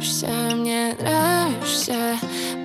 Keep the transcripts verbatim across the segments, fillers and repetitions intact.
нравишься, мне нравишься,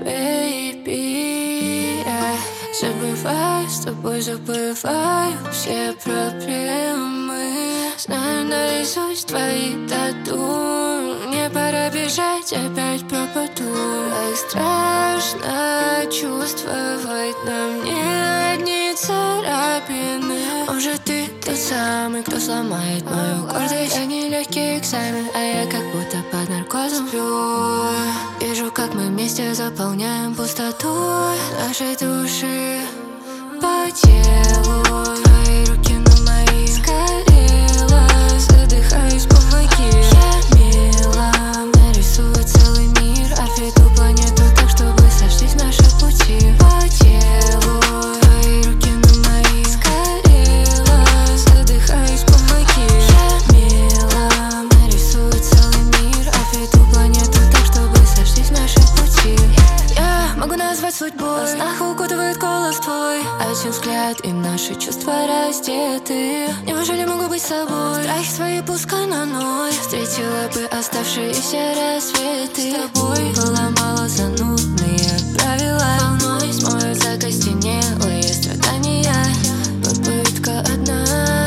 baby, yeah. Забываю с тобой, забываю все проблемы. Знаю наизусть твои тату. Мне пора бежать, опять пропаду. Так страшно чувствовать на мне одни царапины. Может, ты тот самый, кто сломает мою гордость. Я нелегкий экзамен, а я как будто под наркозом сплю. Вижу, как мы вместе заполняем пустоту нашей души. По телу твои руки на мои. Сгорела, задыхаюсь, помоги. Я мила, нарисую целый мир. Обведу планету так, чтобы сошлись наши пути. По телу твои руки на мои. Сгорела, задыхаюсь, помоги. Я мила, нарисую целый мир. Обведу планету так, чтобы сошлись наши пути. Я могу назвать судьбой. Во снах укутывает голос твой. Один взгляд и наши чувства раздеты. Неужели могу быть собой? Страхи свои пускай на ноль. Встретила бы оставшиеся рассветы. С тобой поломала занудные правила. Волной смоют закостенелые страдания. Попытка одна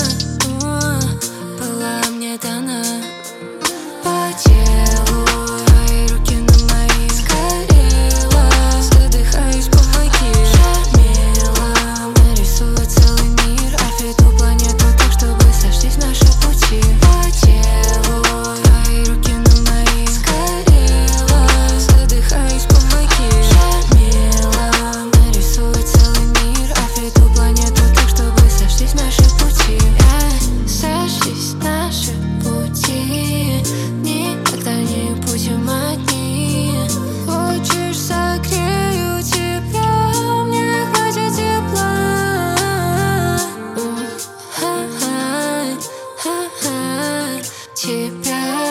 была мне дана. По телу твои руки на мои. Сгорела, задыхаюсь, помоги. Я мила, нарисую целый мир. Обведу планету так, чтобы сошлись наши пути. По телу твои руки на мои. Сгорела, задыхаюсь, помоги. Я мила, нарисую целый мир. Обведу планету так, чтобы сошлись наши пути. Yeah. Сошлись наши пути. Никогда не будем одни. Хочешь, согрею тебя. Мне хватит тепла. Ха-ха, ха-ха, тебя.